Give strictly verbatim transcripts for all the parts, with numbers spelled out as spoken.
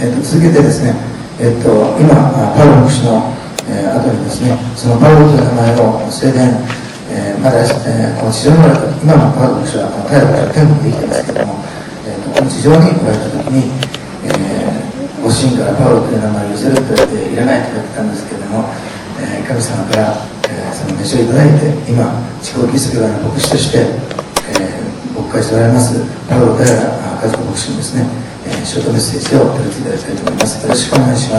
えっと、続けてですね、えっと、今、パウロ牧師の、えー、後にですね、そのパウロという名前の聖殿、えー、まだ、えー、この地上におられた、今のパウロ牧師は、この彼らから天国で生きてますけども、えーと、この地上におられたときに、えー、ご主人からパウロという名前を寄せると言っていらないと言ってたんですけれども、えー、神様から、えー、その召しをいただいて、今、地方キリスト教会の牧師として、えー、牧会しておられますパウロから家族牧師にですね、えー、ショートメッセージを取り次いでいただきたいと思います。よろしくお願いします。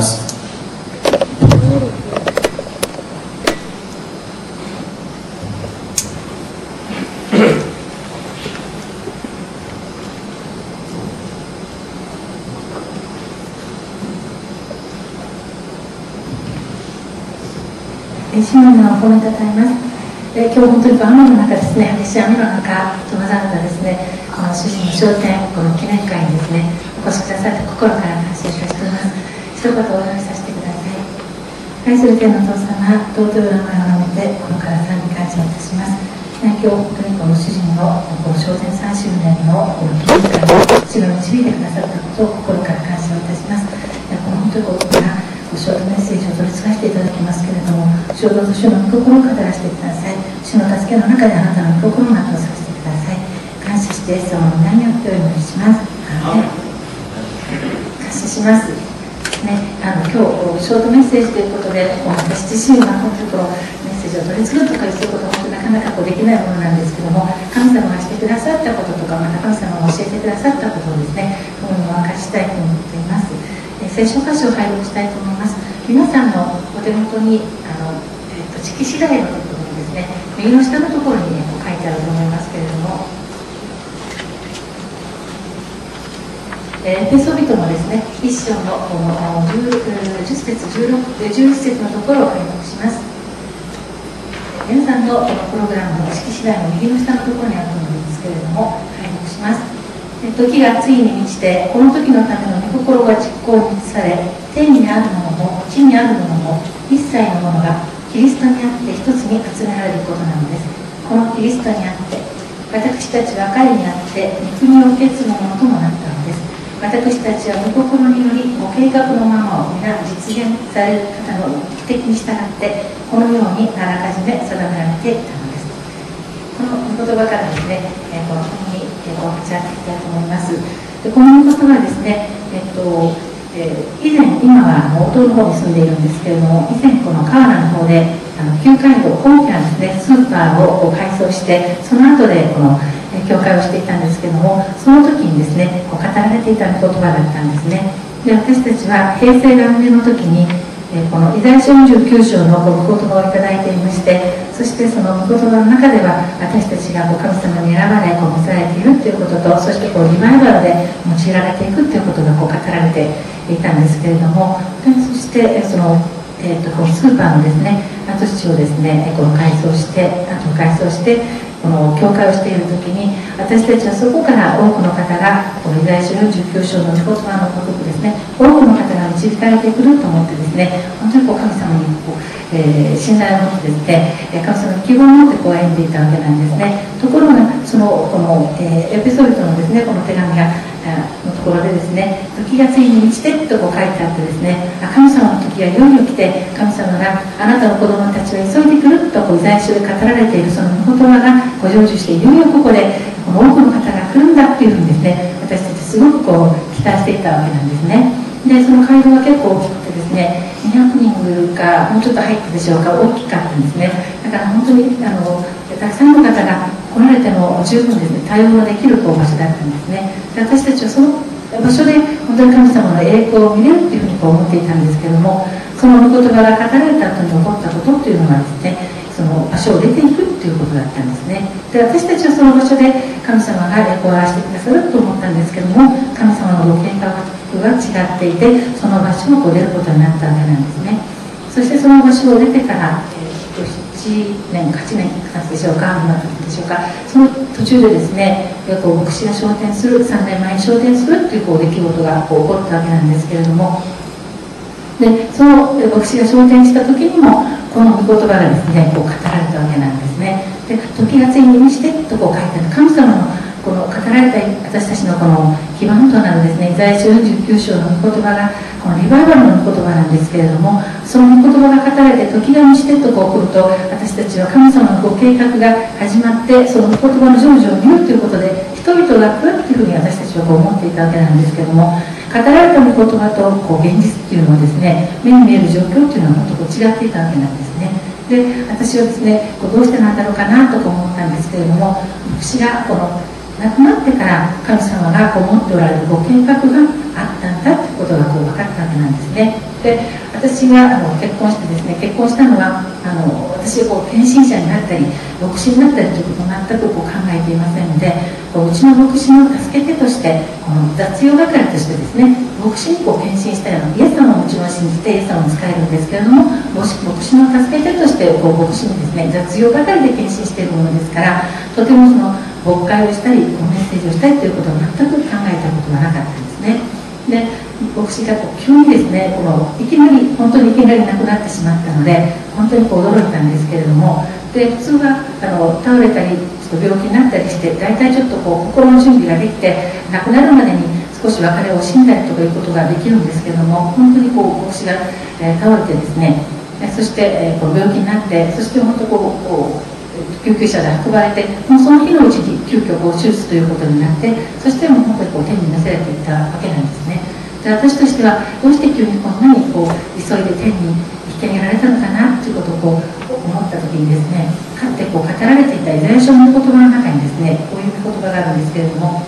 主の名を褒めたたえます。え今日本当に雨の中ですね、激しい雨の中とわざわざですね、この主人の商店、この記念会にですね、お越しくださって心から感謝いたしております。一言お祈りさせてください。愛する天のお父様、尊いお名前を述べて心から賛美感謝いたします。今日本当にこの主人のこの商店さん周年のこの記念会を主が導いてくださったことを心から感謝をいたします。この本当にここからショートメッセージを取り継がせていただきますけれども、主をどうぞ主の御心を語らせてください。主の助けの中であなたの御心を全うさせてください。感謝してイエス様の名によってお祈りします。アーメン。感謝します、ね、あの今日ショートメッセージということで、私自身は本当にこのメッセージを取り継ぐとかいうことは本当になかなかこうできないものなんですけども、神様がしてくださったこととか、また神様が教えてくださったことをですね、このように明かしたいと思っています。聖書箇所を拝読したいと思います。皆さんのお手元にあの、えー、と式次第のところにですね、右の下のところに、ね、書いてあると思いますけれども、エペソビトのですね、一章のこの 10, 10節じゅうろく、じゅういち節のところを拝読します。皆さんのこのプログラムの式次第の右の下のところにあると思うんですけれども、拝読します。時がついに満ちて、この時のための御心が実行に移され、天にあるものも地にあるものも一切のものがキリストにあって一つに集められることなのです。このキリストにあって私たちは彼にあって御国を受け継ぐものともなったのです。私たちは御心によりご計画のままを皆実現される方の目的に従ってこのようにあらかじめ定められていたのです。この御言葉からですね、えー、この共にお分かち合っていきたいと思います。でこの御言葉はですね、えっとえー、以前、今は弟の方に住んでいるんですけれども、以前この川名の方であの旧街道大きなですね、スーパーを改装して、その後でこの、えー、教会をしていたんですけれども、その時にですね、こう語られていた御言葉だったんですね。で私たちは平成元年の時にこのイザヤ書よんじゅうきゅう章の御言葉をいただいていまして、そしてその御言葉の中では私たちがこう神様に選ばれこう召されているということと、そしてこうリバイバルで用いられていくということがこう語られていたんですけれども、そしてその、えー、とこのスーパーのですね跡地をですねこの改装してあと改装してこの教会をしている時に、私たちはそこから多くの方がこのイザヤ書よんじゅうきゅう章の御言葉の告白ですね、多くの方が導かれてくると思ってですね、本当にこう神様にこう、えー、信頼を持ってですね、神様の希望を持ってこう歩んでいたわけなんですね。ところがそのこの、えー、エペソビトのですねこの手紙がのところでですね、時がついに満ちてとこう書いてあってですね、神様の時がいよいよ来て、神様があなたの子供たちは急いでくるとこうイザヤ書で語られているその御言葉がご成就して、いよいよここでこの多くの方が来るんだっていうふうにですね、私たちすごくこう期待していたわけなんですね。でその会場が結構大きくてですね、にひゃくにんかもうちょっと入ったでしょうか、大きかったんですね。だから本当にあのたくさんの方が来られても十分ですね対応のできるこう場所だったんですね。で私たちはその場所で本当に神様の栄光を見れるっていうふうにこう思っていたんですけども、その御言葉が語られた後に起こったことっていうのがですね、その場所を出ていくっていうことだったんですね。で私たちはその場所で神様が栄光を表してくださると思ったんですけども、神様のご計画が違っていて、その場所をこう出ることになったわけなんですね。そしてその場所を出てから、えー、いちねんはちねん経つでしょうか、今経つでしょうか、その途中でですねこう牧師が昇天する、さんねんまえに昇天するというこう出来事がこう起こったわけなんですけれども、でその牧師が昇天した時にもこの御言葉がですねこう語られたわけなんですね。で時がついに満ちてとこう書いてある、神様のこの語られた私たちのこの基盤となるですね、イザヤ書よんじゅうきゅう章の御言葉がこのリバイバルの御言葉なんですけれども、その御言葉が語られて時が満ちてとこう来ると、私たちは神様のご計画が始まって、その御言葉の成就を見るということで、人々が来るというふうに私たちはこう思っていたわけなんですけれども、語られた御言葉とこう現実っていうのはですね、目に見える状況っていうのは本当こう違っていたわけなんですね。で、私はですね、こうどうしてなんだろうかなと思ったんですけれども、私がこの亡くなってから神様がこう持っておられるご計画があったんだということがこう分かったわけなんですね。で、私があの結婚してですね、結婚したのはあの私がこう献身者になったり牧師になったりということを全くこう考えていませんので、こううちの牧師の助け手としてこの雑用係としてですね、牧師にこう献身したような、イエス様をもちろん信じてイエス様に仕えるんですけれども、牧師の助け手としてこう牧師にですね、雑用係で献身しているものですから、とてもその牧会をしたりメッセージをしたりということを全く考えたことがなかったんですね。で、牧師がこう急にですね、このいきなり本当にいきなり亡くなってしまったので、本当にこう驚いたんですけれども、で普通はあの倒れたりちょっと病気になったりして、大体ちょっとこう心の準備ができて亡くなるまでに少し別れを惜しんだりとかいうことができるんですけれども、本当にこう牧師が、えー、倒れてですね、そして、えー、こう病気になって、そして本当こうこう救急車で運ばれて、もうその日のうちに急遽こう手術ということになって、そしてもう本当にこう天に召されていったわけなんですね。で、私としてはどうして急にこんなにこう急いで天に引き上げられたのかなということをこう思った時にですね、かつてこう語られていたイザヤ書の言葉の中にですね、こういう言葉があるんですけれども、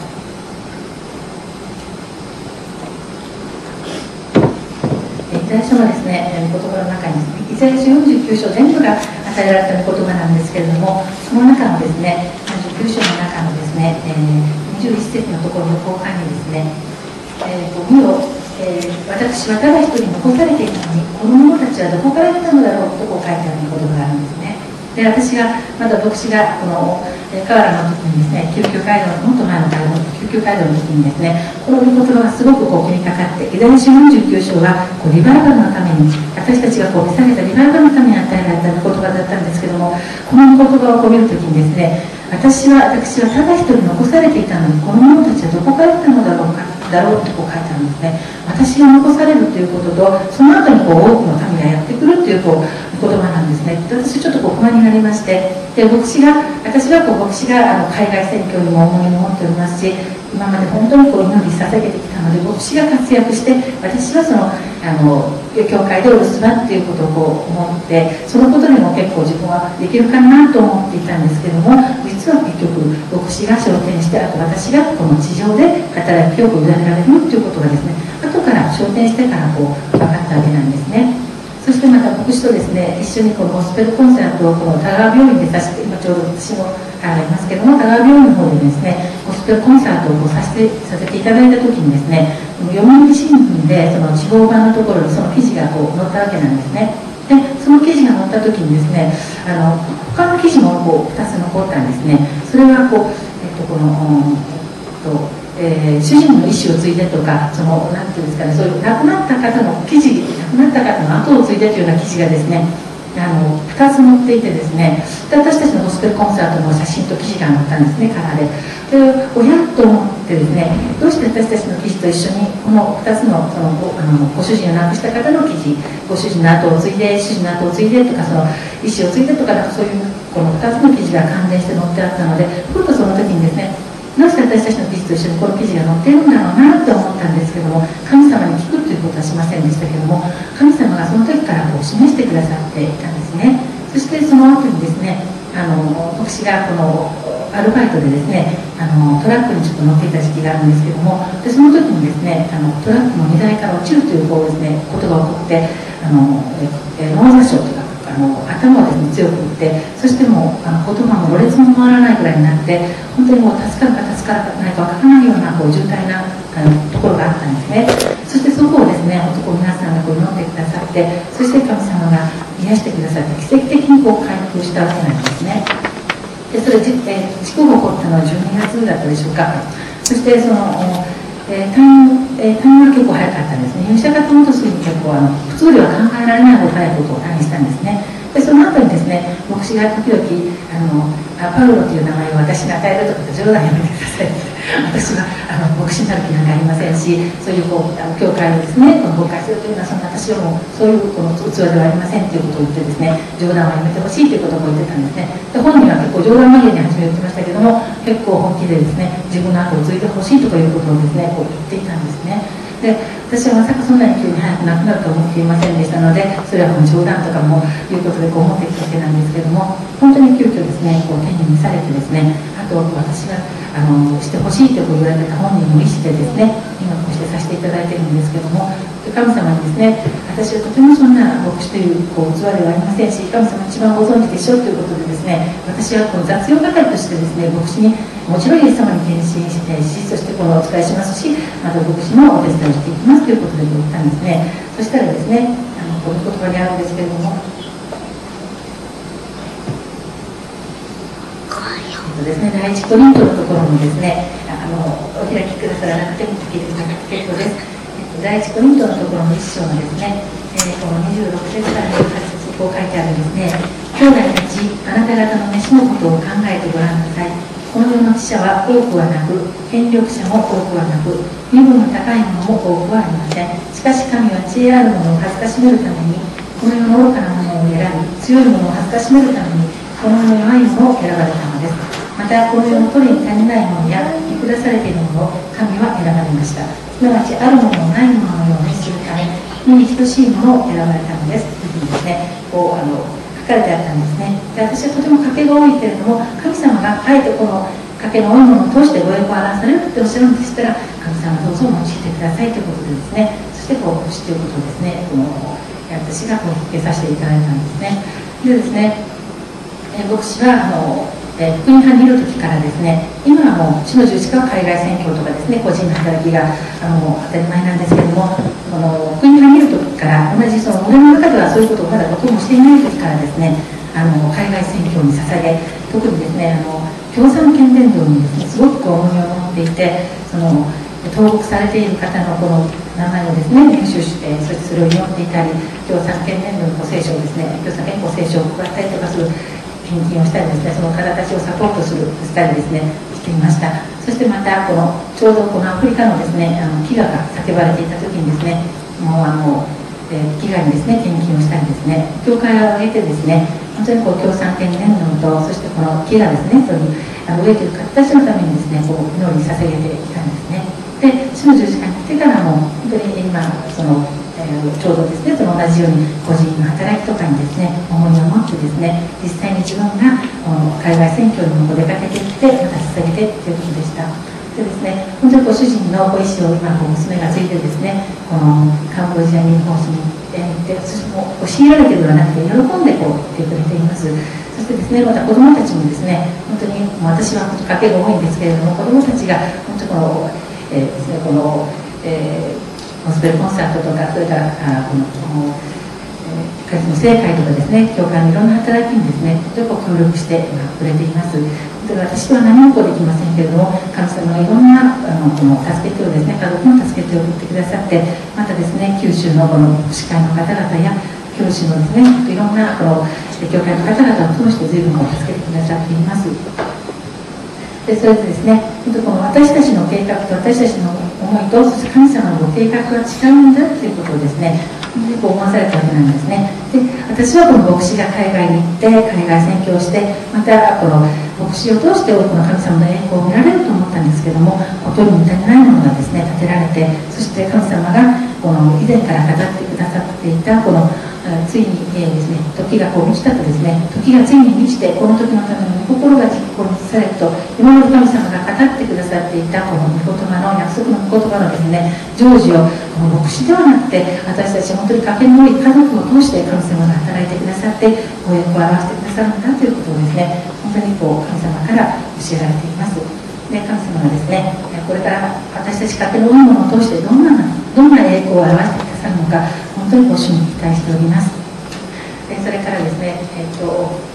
イザヤ書のですね、言葉の中にですね、イザヤ書よんじゅうきゅう章全部が与えられた言葉なんですけれども、その中のですね、さんじゅうきゅう章の中のですね、えー、にじゅういち節のところの後半にですね、えー、見よ、えー、私はただ一人残されていたのに、この者たちはどこから来たのだろうとこう書いてある言葉があるんですね。で、私がまだ牧師がこの河原の時にですね、救急街道のもっと前の街道救急街道の時にですね、この言葉がすごくこう気にかかって、イザヤ書よんじゅうきゅう章はこうリバイバルのために、私たちがこう召されたリバイバルのために与えられた言葉だったんですけども、この言葉をこう見るときにですね、私は私はただ一人残されていたのに、この者たちはどこから来たのだろうかだろうとこう書いてあるんですね。私が残されるということと、その後にこう多くの民がやってくるというこう言葉なんですね。私ちょっとこう不安になりまして、で牧師が私はこう牧師があの海外宣教にも思いを持っておりますし、今まで本当にこう祈り捧げてきたので、牧師が活躍して、私はそのあの教会でお留守番っていうことをこう思って、そのことにも結構自分はできるかなと思っていたんですけども、実は結局牧師が昇天して、あと私がこの地上で働きを委ねられるということがですね、後から昇天してからこう分かったわけなんですね。そしてまた牧師とですね、一緒にこのゴスペルコンサートをこの田川病院でさせて、今ちょうど私もありますけども、田川病院の方でですね、ゴスペルコンサートをこうさせてさせていただいた時にですね、読売新聞でその地方版のところにその記事がこう載ったわけなんですね。で、その記事が載った時にですね、あの他の記事もこうふたつ残ったんですね。それはこう、えっと、この、うんとえー、主人の意思を継いでとか、そのなんていうんですかね、そういう亡くなった方の記事、亡くなった方の後を継いでというような記事がですね、あのふたつ載っていてですね、で私たちのゴスペルコンサートの写真と記事が載ったんですね、カラーで。で、おやと思ってですね、どうして私たちの記事と一緒にこのふたつのその ご, あのご主人を亡くした方の記事、ご主人の後を継いで、主人の後を継いでとか、その意思を継いでとか、なんかそういうこのふたつの記事が関連して載ってあったので、ふっとその時にですね、どうして私たちの記事と一緒にこの記事が載っているんだろうなと思ったんですけども、神様に聞くということはしませんでしたけども、神様がその時からこう示してくださっていたんですね。そしてその後にですね、あの私がこのアルバイトでですね、あのトラックにちょっと乗っていた時期があるんですけども、でその時にですね、あのトラックの荷台から落ちるというこうですね、ことが起こって、あのえ脳挫傷とかあの頭をですね強く打って、そしてもうあの言葉もろれつも回らないくらいになって、本当にもう助かるか助からないかわからないようなこう重大なあのところがあったんですね。そしてそこをですね、本当こう皆さんがこう祈ってくださって、そして神様が癒してくださって奇跡的にこう回復したわけなんですね。でそれ、えー、事故が起こったのはじゅうにがつだったでしょうか。そしてその、えー、退院、えー、退院は結構早かったんですね。入社がともとするに結構あの普通では考えられないほど早いことを退院したんですね。でその後にですね、牧師が時々あのパウロという名前を私に与えるとか冗談やめてください私はあの牧師になる気なんかありませんし、そういうこうあの教会をですねこの崩壊するというのはその私はもうそういうこの器ではありませんということを言ってですね、冗談はやめてほしいということも言ってたんですね。で本人は結構冗談まぎれに初め言ってましたけども、結構本気でですね自分の後を継いでほしいとかいうことをですねこう言っていたんですね。で私はまさかそんなに急に早く亡くなると思っていませんでしたので、それはもう冗談とかもいうことでこう思ってきたわけなんですけれども、本当に急遽ですねこう天に召されてですね、あと私があのしてほしいと言われてた本人の意思でですね今こうしてさせていただいているんですけども、神様にですね、私はとてもそんな牧師というこう器ではありませんし、神様一番ご存知でしょうということでですね、私はこの雑用係としてですね牧師にもちろんイエス様に献身したいし、そしてこのお使いしますし、また牧師のお手伝いをしていきますということで言ったんですね。そしたらですね、あのこの言葉にあるんですけれども、ですね、第一コリントのところにですね、あのお開きくださらなくても聞いてくださって結構です。第一コリントのところの一章のですね、えー、このにじゅうろく節からにじゅうはち節こう書いてあるんですね。兄弟たち、あなた方の飯のことを考えてごらんなさい。この世の知者は多くはなく、権力者も多くはなく、身分の高いものも多くはありません。しかし神は知恵あるものを恥ずかしめるために、この世の愚かなものを選び、強いものを恥ずかしめるために、この世の弱いものを選ばれたのです。またこの世の取りに足りないものや見下されているものを神は選ばれました。すなわちあるものをないもののようにするために等しいものを選ばれたのですというふうにですね、こうあの書かれてあったんですね。で私はとても賭けが多いけれども、神様があえてこの賭けの多いものを通してご栄光を表されるっておっしゃるんでしたら、神様どうぞ用いてくださいということでですね、そしてこう知っていることをですね、この私がこう受けさせていただいたんですね。でですね、え牧師はあのえー、福音派にいる時からですね、今はもう主の十字架は海外宣教とかですね、個人の働きがあの当たり前なんですけれども、この福音派にいる時から同じその俺の中ではそういうことをまだとてもしていない時からですね、あの海外宣教に捧げ、特にですねあの共産権伝道にですねすごく重みを持っていて、その投獄されている方のこの名前をですね練習して、そしてそれを祈っていたり、共産権伝道の聖書をですね、共産権聖書を配ったりとかする献金をしたりですね、その方たちをサポートするしたりですねしていました。そしてまたこのちょうどこのアフリカのですねあの飢餓が叫ばれていた時にですね、もうあの、えー、飢餓にですね献金をしたりですね、教会を挙げてですね、本当にこう共産権伝道と、そしてこの飢餓ですね、そういうあの飢えている方たちのためにですねこう祈り捧げていたんですね。で主の十字架に来てからも本当に今そのえー、ちょうどですねその同じように個人の働きとかにですね重みを持ってですね、実際に自分が海外宣教にも出かけていってまた捧げてということでした。でですね、本当にご主人のご意思を今こう娘がついてですね、このカンボジアに奉仕に行って、そしてもう強いられてではなくて喜んでこう言ってくれています。そしてですね、また子どもたちもですね、本当にもう私は家計が多いんですけれども、子どもたちが本当この、えー、ですねこの、えーゴスペルコンサートとか、それからあこのこの、えー、カリスマ聖会とかですね、教会のいろんな働きにですね、とても協力してくれています。で私は何もこうできませんけれども、神様がいろんなあのこの助け手をですね、家族の助け手を送ってくださって、またですね、九州のこの福祉会の方々や、教師のですね、いろんなこの教会の方々を通して随分こう助けてくださっています。でそれでですね、本当この私たちの計画と私たちの思いと、そして神様のご計画は違うんだということをですね、こう思わされたわけなんですね。で私はこの牧師が海外に行って海外宣教をして、またこの牧師を通して多くの神様の栄光を見られると思ったんですけども、取りに足りないものがですね立てられて、そして神様がこの以前から語ってくださっていたこのついに、えーですね、時がこう満ちたとですね、時がついに満ちて、この時のための御心が実行に移されると、今まで神様が語ってくださっていたこの御言葉の約束の御言葉のですね成就を、この牧師ではなくて私たち本当に家計の多い家族を通して神様が働いてくださってご栄光を表してくださるんだということをですね、本当にこう神様から教えられています。で神様がですね、これから私たち家計の多いものを通してどんなどんな栄光を表してくださるのか、本当にご主に期待しております。でそれからですね、えっと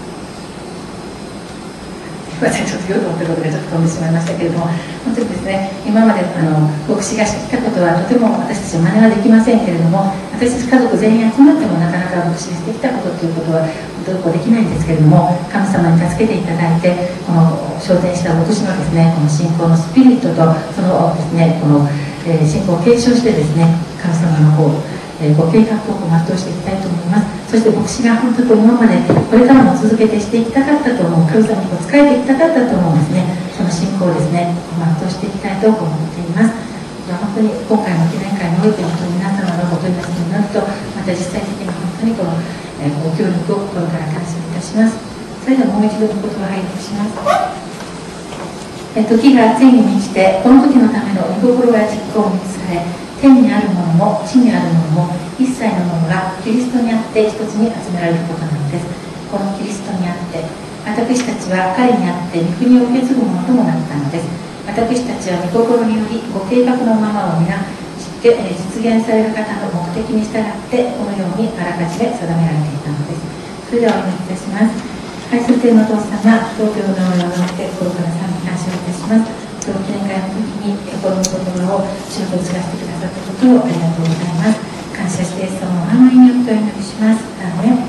すみません、ちょっと言おうと思ったことがちょっと飛んでしまいましたけれども、本当にですね、今まであの牧師がしてきたことはとても私たちは真似はできませんけれども、 私たち家族全員集まってもなかなか牧師がしてきたことということはどうこうできないんですけれども、神様に助けていただいて、この昇天した牧師のですね、この信仰のスピリットとそのですね、この、えー、信仰を継承してですね、神様の方、えー、ご計画を全うしていきたいと思います。そして牧師が本当に今までこれからも続けてしていきたかったと思う、神様に仕えていきたかったと思うんですね。その信仰をですね、全うしていきたいと思っています。本当に今回の記念会において本当に皆様のご取り出しになると、また実際的に本当にこの、えー、ご協力を心から感謝いたします。それではもう一度のことを拝読します。えー、時がついに満ちて、この時のための御心が実行に移され、天にあるものも地にあるものも一切のものがキリストにあって一つに集められることなのです。このキリストにあって私たちは彼にあって御国を受け継ぐものともなったのです。私たちは御心によりご計画のままを皆実現される方の目的に従ってこのようにあらかじめ定められていたのです。それではお祈りいたします。愛する天のお父様、東京の名前を名乗って心から賛美感謝をいたします。今日記念会の時にこの言葉を仕事を継がせてくださったことをありがとうございます。感謝してイエス様のお名前によってお祈りします。アーメン。